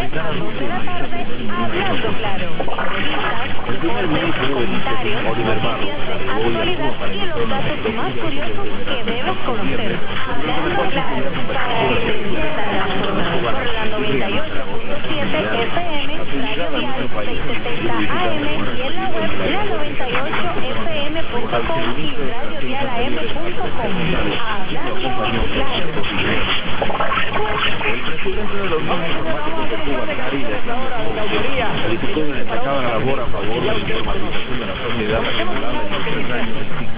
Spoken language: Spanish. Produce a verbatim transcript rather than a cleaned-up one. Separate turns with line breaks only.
dos de la tarde, Hablando Claro. Entrevistas, deportes, comentarios, noticias de actualidad y los datos más curiosos que debes conocer. Hablando Claro, para que te entiendas las cosas. Por la noventa y ocho punto siete F M, Radio Dial seiscientos setenta A M y en la web la noventa y ocho F M punto com y radio dial a m punto com. Hablando Claro.
El presidente de la Unión Informática de Cuba, Caribe, solicitó una destacada labor a favor de la informatización de la sociedad acumulada en los tres años